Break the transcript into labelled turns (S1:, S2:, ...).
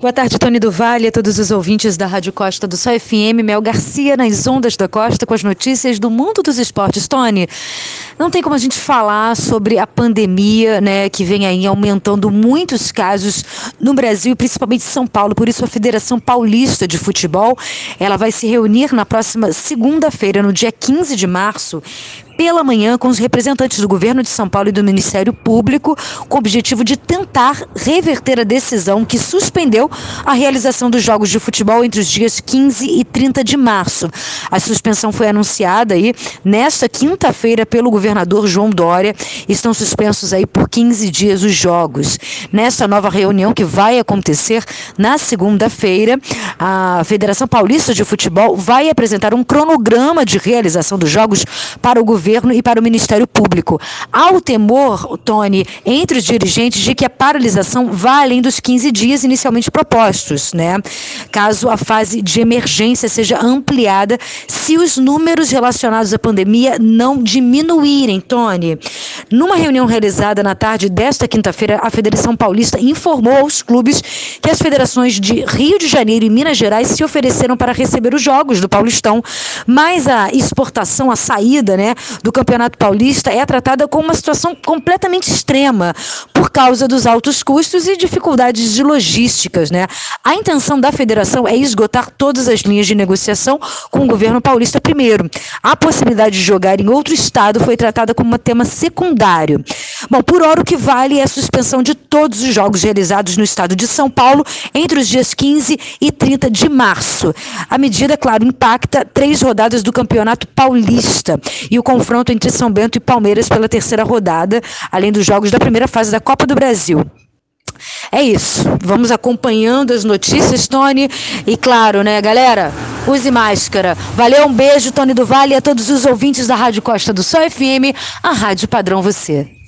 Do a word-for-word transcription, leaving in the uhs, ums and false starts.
S1: Boa tarde, Tony do Vale, a todos os ouvintes da Rádio Costa do Sol F M. Mel Garcia nas ondas da Costa com as notícias do mundo dos esportes. Tony, não tem como a gente falar sobre a pandemia, né, que vem aí aumentando muitos casos no Brasil, principalmente em São Paulo. Por isso, a Federação Paulista de Futebol, ela vai se reunir na próxima segunda-feira, no dia quinze de março, pela manhã, com os representantes do governo de São Paulo e do Ministério Público, com o objetivo de tentar reverter a decisão que suspendeu a realização dos jogos de futebol entre os dias quinze e trinta de março. A suspensão foi anunciada aí nesta quinta-feira pelo governador João Dória. Estão suspensos aí por quinze dias os jogos. Nessa nova reunião que vai acontecer na segunda-feira, a Federação Paulista de Futebol vai apresentar um cronograma de realização dos jogos para o governo governo e para o Ministério Público. Há o temor, Tony, entre os dirigentes de que a paralisação vá além dos quinze dias inicialmente propostos, né? Caso a fase de emergência seja ampliada, se os números relacionados à pandemia não diminuírem, Tony. Numa reunião realizada na tarde desta quinta-feira, a Federação Paulista informou aos clubes que as federações de Rio de Janeiro e Minas Gerais se ofereceram para receber os jogos do Paulistão, mas a exportação, a saída, né, do Campeonato Paulista é tratada como uma situação completamente extrema por causa dos altos custos e dificuldades de logísticas, né? A intenção da federação é esgotar todas as linhas de negociação com o governo paulista primeiro. A possibilidade de jogar em outro estado foi tratada como um tema secundário. Bom, por hora o que vale é a suspensão de todos os jogos realizados no estado de São Paulo entre os dias quinze e trinta de março. A medida, claro, impacta três rodadas do Campeonato Paulista e o confronto entre São Bento e Palmeiras pela terceira rodada, além dos jogos da primeira fase da Copa do Brasil. É isso, vamos acompanhando as notícias, Tony, e claro, né, galera, use máscara. Valeu, um beijo, Tony do Vale, e a todos os ouvintes da Rádio Costa do Sol F M, a Rádio Padrão Você.